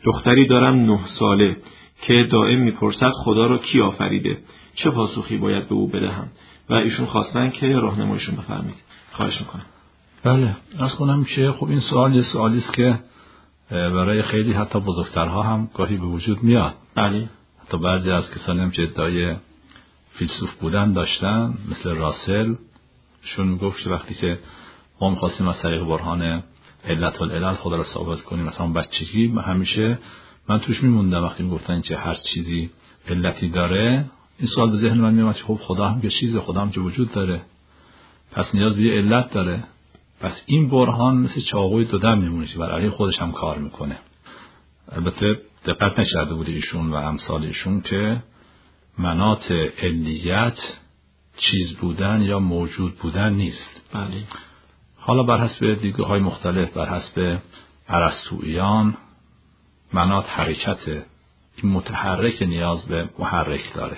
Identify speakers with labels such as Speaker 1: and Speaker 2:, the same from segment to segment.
Speaker 1: دختری دارم 9 ساله که دائم میپرسد خدا رو کی آفریده، چه پاسخی باید به او بدهم؟ و ایشون خواستن که راهنماییشون بفرمایید. خواهش میکنم.
Speaker 2: بله، از کنم که خب این سوالی است که برای خیلی حتی بزرگترها هم گاهی به وجود میاد.
Speaker 1: بله.
Speaker 2: حتی بعضی از کسانی هم که ادعای فیلسوف بودن داشتن مثل راسل، شون میگفت که وقتی که ما می‌خواستیم از طریق برهان علت العلل خدا را ثابت کنیم، مثلا بچگی همیشه من توش میموندم وقتی میگفتن که هر چیزی علتی داره، این سوال به ذهن من میاد که خب خدا هم که چیزه، خدا هم که وجود داره، پس نیاز به یه علت داره. پس این برهان مثل چاقوی دو دم میمونه که برای خودش هم کار میکنه. البته دقت نکرده بود ایشون و امثال ایشون که مناط علیت چیز بودن یا موجود بودن نیست.
Speaker 1: بله.
Speaker 2: حالا بر حسب دیدگاه های مختلف، بر حسب ارسطوییان مناط حرکت، این متحرک نیاز به محرک داره.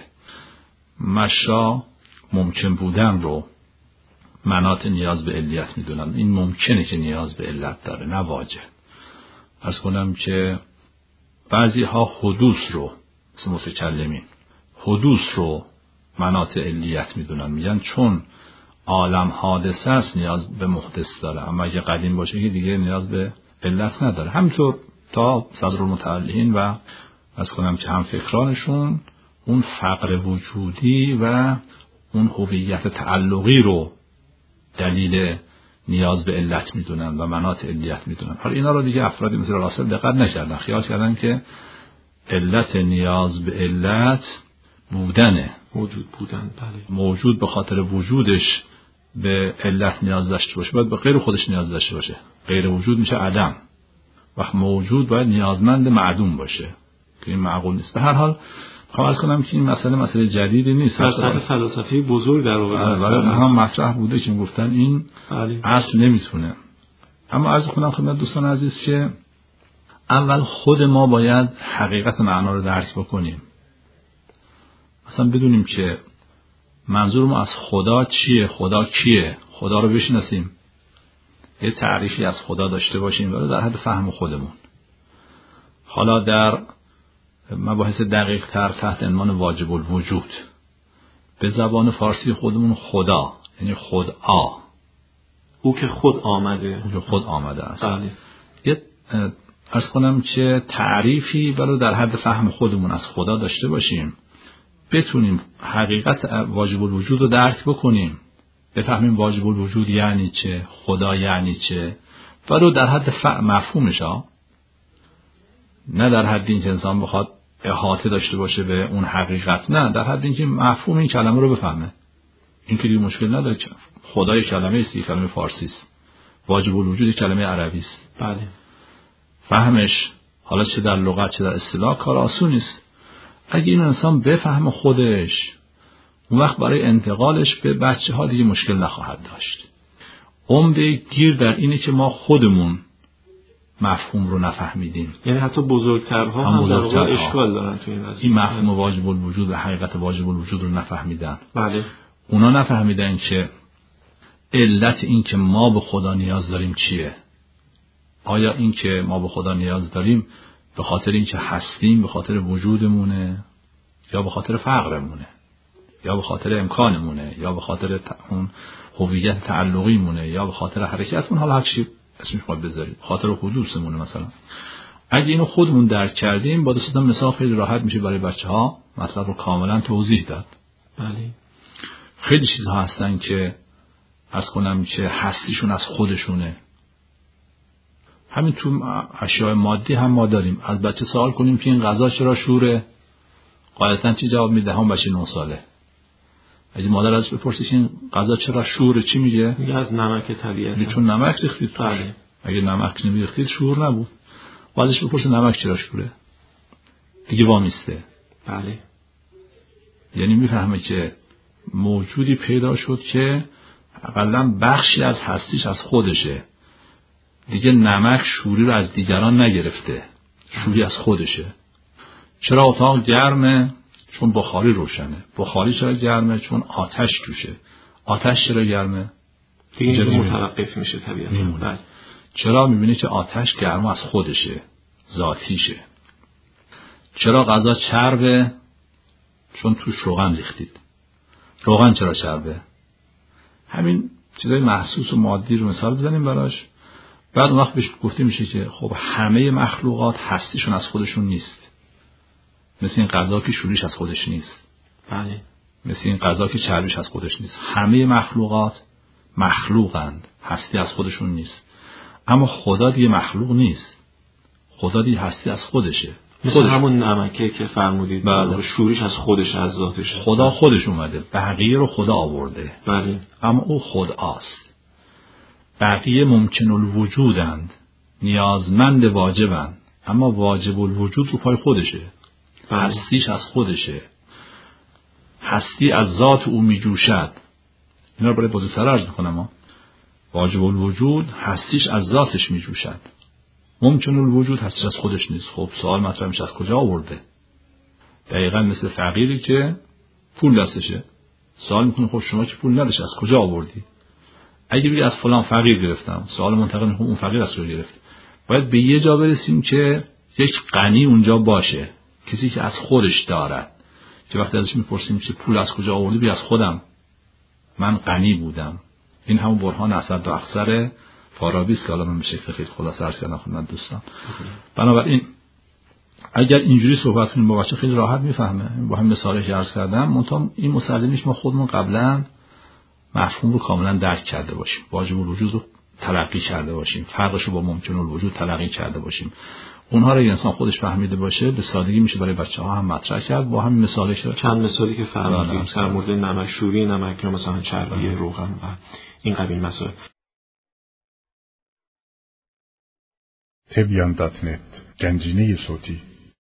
Speaker 2: مشا ممکن بودن رو مناط نیاز به علیت میدونن، این ممکنه که نیاز به علت داره نه واجب. از کنم که بعضی ها حدوث رو مثل متکلمین حدوث رو مناط علیت میدونن، میگن چون عالم حادثه است نیاز به محدث داره، اما اگه قدیم باشه که دیگه نیاز به علت نداره. همینطور تا صدرالمتعلین و از کنم که هم فکرانشون اون فقر وجودی و اون هویت تعلقی رو دلیل نیاز به علت میدونن و مناط علیت میدونن. حالا اینا رو دیگه افرادی مثل راسل دقت نکردن، خیال کردن که علت نیاز به علت بودنه،
Speaker 1: موجود بودن. بله.
Speaker 2: موجود به خاطر وجودش به علت نیاز داشته باشه، باید به غیر خودش نیاز داشته باشه. غیر وجود میشه عدم، وقت موجود باید نیازمند معدوم باشه که این معقول نیست. به هر حال خواهم از کنم که این مسئله جدیدی نیست،
Speaker 1: فلسفه فلسفی بزرگ در واقع
Speaker 2: هم مطرح بوده که گفتن این اصل نمیتونه. اما عرض کنم خدمت دوستان عزیز که اول خود ما باید حقیقت معنا رو درک بکنیم، اصلا بدونیم که منظور ما از خدا چیه، خدا کیه، خدا رو بشناسیم، یه تعریفی از خدا داشته باشیم ولی در حد فهم خودمون. حالا در مباحث دقیق تر تحت عنوان واجب الوجود به زبان فارسی خودمون خدا یعنی خدعا،
Speaker 1: او که خود آمده،
Speaker 2: او که خود آمده است.
Speaker 1: بله.
Speaker 2: یه عرض کنم که تعریفی ولی در حد فهم خودمون از خدا داشته باشیم، بتونیم حقیقت واجب الوجود رو درک بکنیم، بفهمیم واجب الوجود یعنی چه، خدا یعنی چه، ولی در حد مفهومش ها، نه در حد این که انسان بخواد احاطه داشته باشه به اون حقیقت، نه در حد این که مفهوم این کلمه رو بفهمه. این که دیگه مشکل نداره که خدای کلمه است، کلمه فارسی است، واجب الوجود کلمه عربی است.
Speaker 1: بله.
Speaker 2: فهمش حالا چه در لغت چه در اصطلاح کار آسون است. اگه این انسان بفهم خودش، اون وقت برای انتقالش به بچه ها دیگه مشکل نخواهد داشت. عمده گیر در اینه که ما خودمون مفهوم رو نفهمیدیم،
Speaker 1: یعنی حتی بزرگترها هم در واقع اشکال دارن تو این
Speaker 2: مفهوم واجب الوجود و حقیقت واجب الوجود رو نفهمیدن.
Speaker 1: بله.
Speaker 2: اونا نفهمیدن که علت این که ما به خدا نیاز داریم چیه. آیا این که ما به خدا نیاز داریم به خاطر این که هستیم، به خاطر وجودمونه، یا به خاطر فقرمونه، یا به خاطر امکانمونه، یا به خاطر اون هویت تعلقیمونه، یا به خاطر حرکتمون، حالا هر چی اسمش خواهد بذارید، خاطر حدوثمونه مثلا. اگه اینو خودمون درک کردیم با دستم مثال خیلی راحت میشه برای بچه ها مطلب رو کاملا توضیح داد.
Speaker 1: بله.
Speaker 2: خیلی چیزها هستن که از کنم که هستیشون از خودشونه. همین تو اشیاء مادی هم ما داریم. از بچه سوال کنیم که این غذا چرا شوره، غالبا چی جواب میده؟ هم بچه 9 ساله. اگه مادر ازش بپرسیش این غذا چرا شوره، چی میگه؟
Speaker 1: میگه از نمک طبیعت،
Speaker 2: چون نمک ریختید تو.
Speaker 1: بله.
Speaker 2: اگه نمک نمیریختید شور نبود. ازش بپرسه نمک چرا شوره، دیگه وامیسته.
Speaker 1: بله.
Speaker 2: یعنی میفهمه که موجودی پیدا شد که حداقل بخشی از هستیش از خودشه، دیگه نمک شوری رو از دیگران نگرفته، شوری از خودشه. چرا اتاق گرمه؟ چون بخاری روشنه. بخاری چرا گرمه؟ چون آتش توشه. آتش چرا گرمه؟
Speaker 1: دیگه متوقف میشه طبیعتا.
Speaker 2: چرا؟ میبینه که آتش گرما از خودشه، ذاتیشه. چرا غذا چربه؟ چون توش روغن ریختید. روغن چرا چربه؟ همین چیزای محسوس و مادی رو مثال بزنیم براش. بعد اون وقت بهش گفته میشه که خب همه مخلوقات هستیشون از خودشون نیست. مثل این غذا که شوریش از خودش نیست.
Speaker 1: بله.
Speaker 2: مثل این غذا که چربیش از خودش نیست. همه مخلوقات مخلوقند، هستی از خودشون نیست. اما خدا دیگه مخلوق نیست. خدا دیگه هستی از خودشه.
Speaker 1: مثل همون نمکه که فرمودید. بله. شوریش از خودش، از ذاتش.
Speaker 2: خدا خودش اومده، بقیه رو خدا آورده.
Speaker 1: بله.
Speaker 2: اما او خداست. بقیه ممکن الوجودند، نیازمند واجبند، اما واجب الوجود رو پای خودشه. بله. هستیش از خودشه. هستی از ذات او می جوشد. اینا رو برای بزرگتر عرض میکنم. واجب الوجود هستیش از ذاتش می جوشد. ممکن الوجود هستیش از خودش نیست. خب سوال مطرح میشه از کجا آورده؟ دقیقاً مثل فقیری که پول دستشه. سوال میکنه خب شما که پول نداشتی از کجا آوردی؟ اگه بگی از فلان فقیر گرفتم، سوال منطقی میکنه اون فقیر از کجا گرفت؟ باید به یه جا برسیم که یک غنی اونجا باشه، کسی که از خودش دارد، که وقتی ازش میپرسیم که پول از کجا آوردی، بگی از خودم، من غنی بودم. این همون برهان اسد و اخضر فارابی است که حالا من به شکل خیلی خلاصه عرض کردم خدمت دوستان. بنابراین اگر اینجوری صحبت کنیم با بچه خیلی راحت میفهمه. با همین مثالی که عرض کردم، منتها این مسلمیش ما خودمون قبلا مفهوم رو کاملا درک کرده باشیم، واجب الوجود رو تلقی کرده باشیم، فرقش رو با ممکن الوجود تلقی کرده باشیم. اونها رو انسان خودش فهمیده باشه، به سادگی میشه برای بچه‌ها هم مطرح کرد. با همین مثالی که
Speaker 1: چند مثالی که فرمودید در مورد نمک شوری، نمک یا مثلا چربی، روغن و این قبیل مسائل.
Speaker 3: تبیان.net گنجینه صوتی